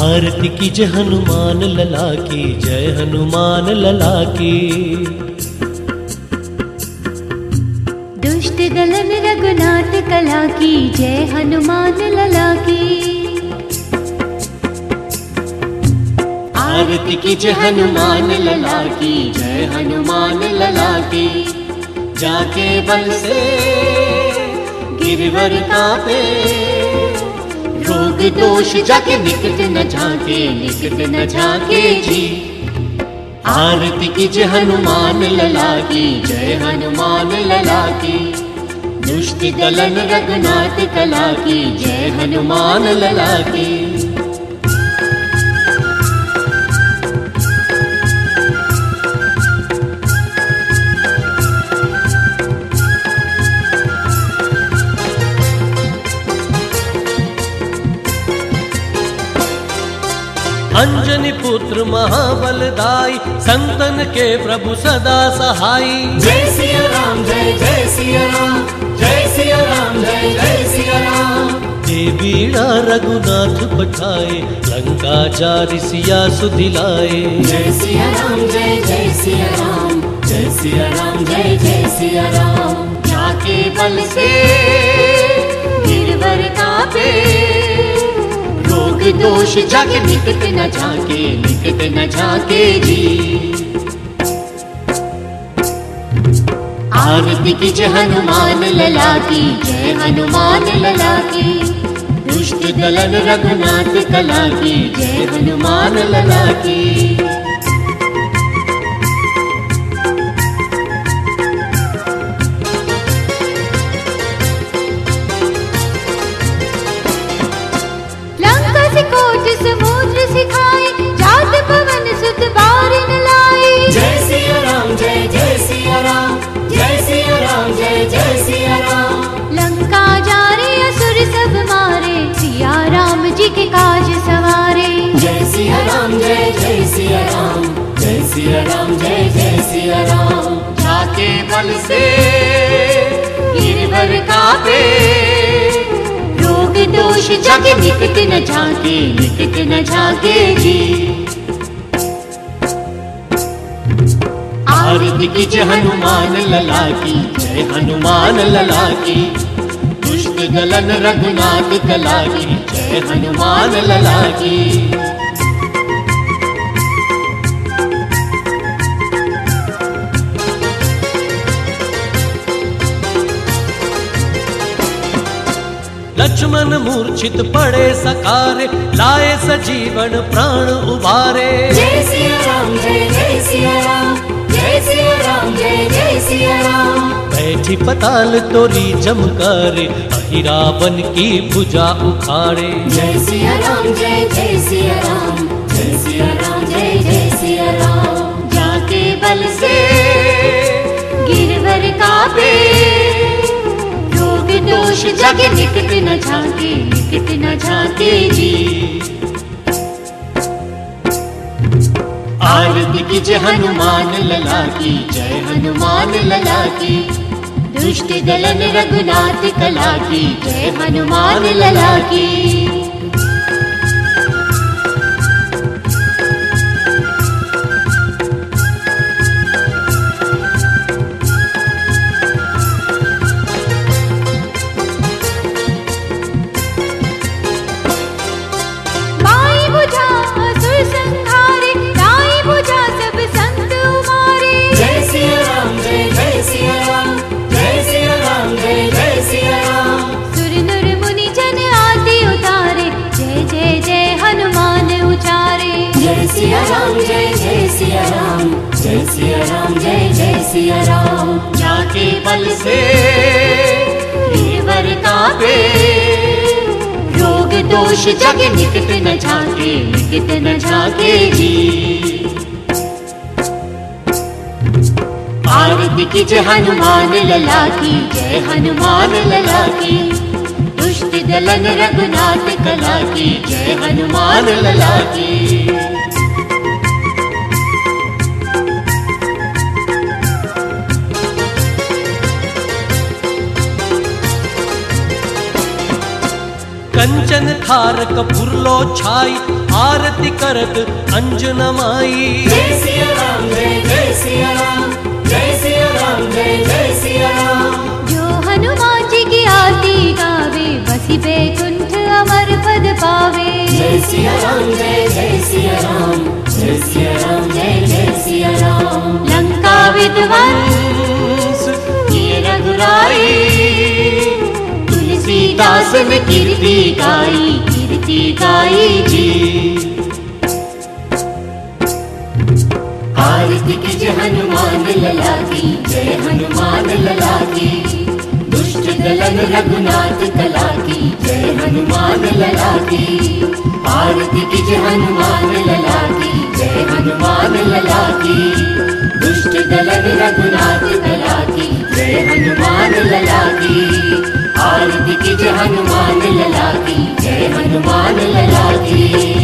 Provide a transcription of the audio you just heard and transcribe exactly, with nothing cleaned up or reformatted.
आरती की जय हनुमान लला की, जय हनुमान लला की। दुष्ट दलन रघुनाथ कला की, जय हनुमान लला की। आरती की जय हनुमान लला की, जय हनुमान लला की। जाके बल से गिरवर कापे, रोग दोष जाके निकट न झाके, निकट न झाके जी। आरती की जय हनुमान लला की, जय हनुमान लला की। दुष्ट दलन रघुनाथ कला की, जय हनुमान लला की। अंजनी पुत्र महाबलदाई, संतन के प्रभु सदा सहाई। जय सिया राम जय जय सिया राम, जय सिया राम जय जय सिया राम। दे बीड़ा रघुनाथ पठाए, लंका जारि सिया सुधिलाए। जय सिया राम जय जय सिया राम, जय सिया राम जय जय सिया राम। जाके बल से गिरवर कापे, रोग दोष जाके निकट न झाके, निकट न झाके जी। आरती की जय हनुमान लला की, जय हनुमान लला की। दुष्ट दलन रघुनाथ कला की, जय हनुमान लला की। समुद्र सिखाए, जात पवन सुत बार न लाए। जय सिया राम जय जय सिया राम, जय सिया राम जय जय सिया राम। लंका जारे असुर सब मारे, सिया राम जी के काज सवारे। जय सिया राम जय जय सिया राम, जय सिया राम जय जय सिया राम। जाके बल से गिरवर कापे, रोग दोष जाके निकट न झाके, निकट न झाके जी। आरती की जय हनुमान लला की, जय हनुमान लला की। दुष्ट दलन रघुनाथ कला की, जय हनुमान लला की। लक्ष्मण मूर्छित पड़े सकारे, लाए सजीवन प्राण उबारे। जय सिया राम जय जय सिया राम, जय सिया राम जय जय सिया राम। बैठी पताल तोरी जमकारे, अहिरावन की भुजा उखाड़े। जय सिया राम जय जय सिया राम, जय सिया राम जय जय सिया राम। जाके बल से गिरवर कापे, दोष जाके निकट न झाके, निकट न झाके जी। आरती की जय हनुमान लला की, जय हनुमान लला की। दुष्ट दलन रघुनाथ कला की, जय हनुमान लला की। जय सिया राम जय जय सिया राम, जय सिया राम जय जय सिया राम। जाके बल से गिरवर कापे, रोग दोष जाके निकट न झाके, निकट न झाके जी। आरती की जय हनुमान लला की, जय हनुमान लला की। दुष्ट दलन रघुनाथ कला की, जय हनुमान लला की। कंचन थार कपूरलो छाई आरती करत अंजना माई। जय सिया राम जय जय सिया राम जय सिया राम जय जय सिया राम। जो हनुमान जी की आरती गावे बसी बैकुंठ अमर पद पावे। जय सिया राम जय जय सिया राम जय सिया राम जय जय सिया राम। लंका विध्वंस किए रघुराई, तुलसीदास ने कीर्ति गाई कीर्ति गाई जी। आरती की जय हनुमान लला की जय हनुमान लला की। दुष्ट दलन रघुनाथ कला की जय हनुमान लला की। आरती की जय हनुमान लला की जय हनुमान लला की। दुष्ट दलन रघुनाथ कला की जय हनुमान लला की। आरती की जय हनुमान लला की जय हनुमान लला की।